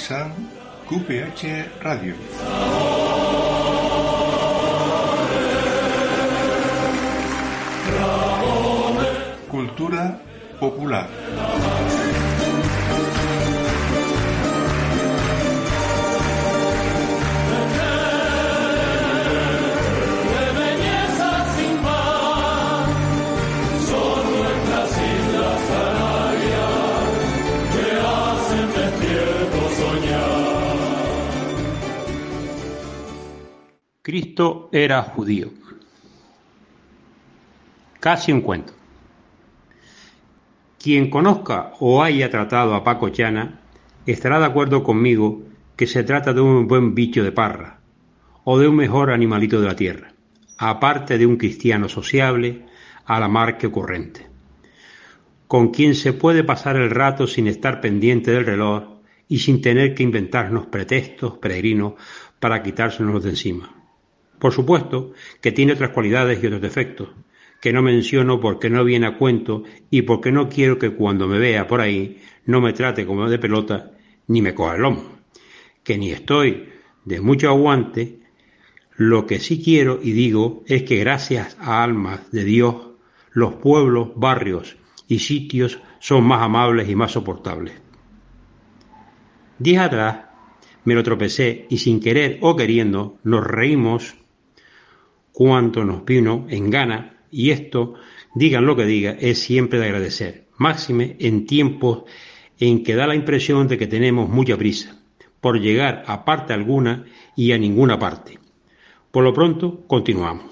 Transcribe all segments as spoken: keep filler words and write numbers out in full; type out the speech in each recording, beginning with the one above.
realizan Q P H Radio. Cultura popular. Cristo era judío. Casi un cuento. Quien conozca o haya tratado a Paco Chana estará de acuerdo conmigo que se trata de un buen bicho de parra o de un mejor animalito de la tierra, aparte de un cristiano sociable a la mar que corriente, con quien se puede pasar el rato sin estar pendiente del reloj y sin tener que inventarnos pretextos peregrinos para quitárselos de encima. Por supuesto que tiene otras cualidades y otros defectos, que no menciono porque no viene a cuento y porque no quiero que cuando me vea por ahí no me trate como de pelota ni me coja el lomo, que ni estoy de mucho aguante. Lo que sí quiero y digo es que gracias a almas de Dios, los pueblos, barrios y sitios son más amables y más soportables. Días atrás me lo tropecé y sin querer o queriendo nos reímos cuanto nos vino en gana, y esto, digan lo que diga, es siempre de agradecer, máxime en tiempos en que da la impresión de que tenemos mucha prisa por llegar a parte alguna y a ninguna parte. Por lo pronto, continuamos.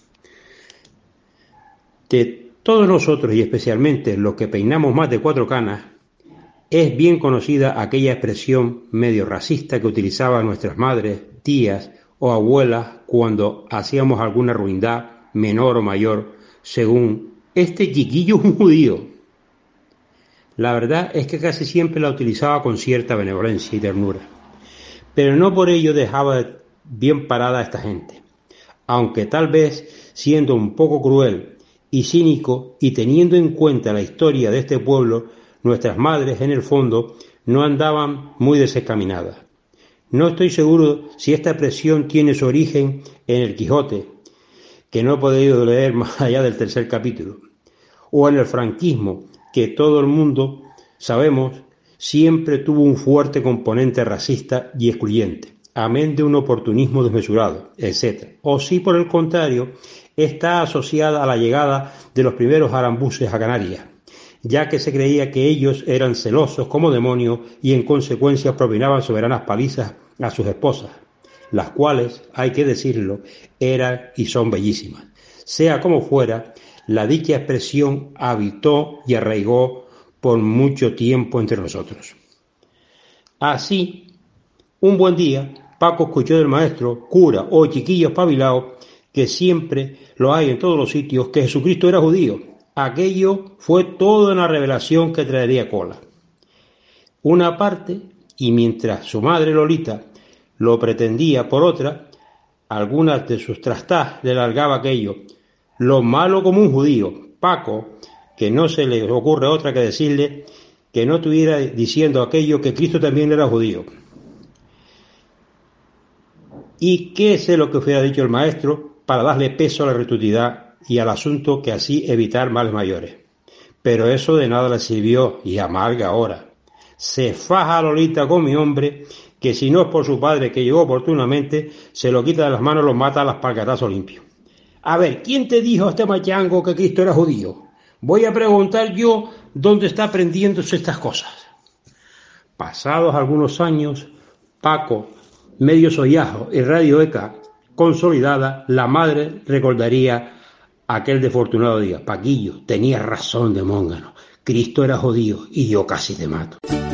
De todos nosotros, y especialmente los que peinamos más de cuatro canas, es bien conocida aquella expresión medio racista que utilizaban nuestras madres, tías o abuelas cuando hacíamos alguna ruindad, menor o mayor, según este chiquillo es un judío. La verdad es que casi siempre la utilizaba con cierta benevolencia y ternura, pero no por ello dejaba bien parada a esta gente, aunque tal vez siendo un poco cruel y cínico y teniendo en cuenta la historia de este pueblo, nuestras madres en el fondo no andaban muy desencaminadas. No estoy seguro si esta expresión tiene su origen en el Quijote, que no he podido leer más allá del tercer capítulo, o en el franquismo, que todo el mundo sabemos siempre tuvo un fuerte componente racista y excluyente, amén de un oportunismo desmesurado, etcétera. O si por el contrario está asociada a la llegada de los primeros arambuses a Canarias, ya que se creía que ellos eran celosos como demonios y en consecuencia propinaban soberanas palizas a sus esposas, las cuales, hay que decirlo, eran y son bellísimas. Sea como fuera, la dicha expresión habitó y arraigó por mucho tiempo entre nosotros. Así, un buen día, Paco escuchó del maestro, cura o chiquillo espabilado, que siempre lo hay en todos los sitios, que Jesucristo era judío. Aquello fue toda una revelación que traería cola. Una parte, y mientras su madre Lolita lo pretendía por otra, algunas de sus trastas le largaba aquello, lo malo como un judío. Paco, que no se le ocurre otra que decirle que no estuviera diciendo aquello, que Cristo también era judío. ¿Y qué sé lo que hubiera dicho el maestro para darle peso a la rotundidad y al asunto, que así evitar males mayores? Pero eso de nada le sirvió, y amarga ahora. Se faja a Lolita con mi hombre, que si no es por su padre que llegó oportunamente, se lo quita de las manos y lo mata a las palcatazos limpios. A ver, ¿quién te dijo a este machango que Cristo era judío? Voy a preguntar yo dónde está aprendiéndose estas cosas. Pasados algunos años, Paco, medio sollajo y Radio Eca consolidada, la madre recordaría aquel desafortunado día. Paquillo, tenías razón de móngano. Cristo era judío y yo casi te mato.